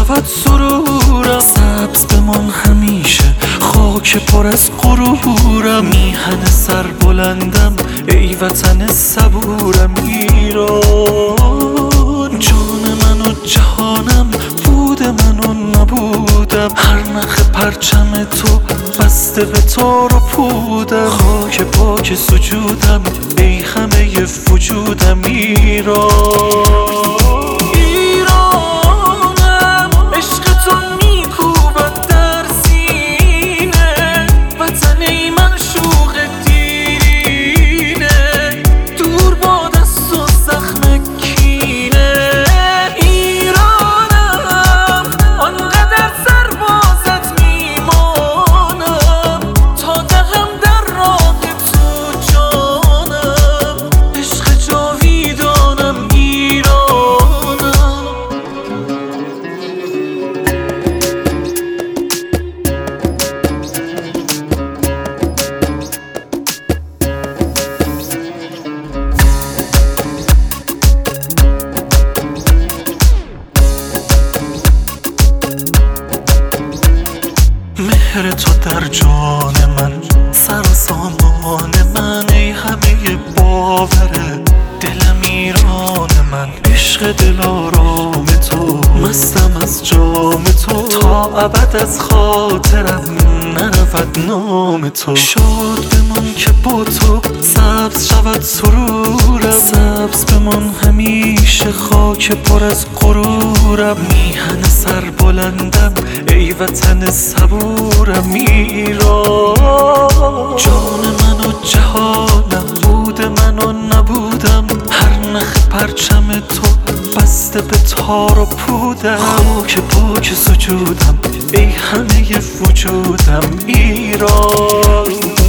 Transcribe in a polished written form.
شود سرورم، سبز بمان همیشه خاک پر از غرورم. میهن سر بلندم ای وطن صبورم، ایران جان من و جهانم، بود من و نبودم. هر نخ پرچم تو بسته به تار و پودم، خاک پاک سجودم ای همه وجودم. ایرانم عشق تو میکوبد در سینه، وطن ای معشوق دیرینه، دور با دست و زخم کینه. ایرانم آنقدر سربازت میمانم، تا دهم در راه تو جانم. عشق جاویدانم ایرانم. مهر تو در جان من، سر و سامان من، ای همه باور دلم ایران من. عشق دلارام تو، مستم از جام تو، تا ابد از خاطرم نرود نام تو. شاد بمان که با تو سبز شود سرورم، سبز بمان همیشه خاک پر از غرورم. میهن سر بلندم ای وطن صبورم، ایران جان من و جهانم، بود من و نبودم. هر نخ پرچم تو بسته به تار و پودم، خاک پاک سجودم ای همه وجودم. ایران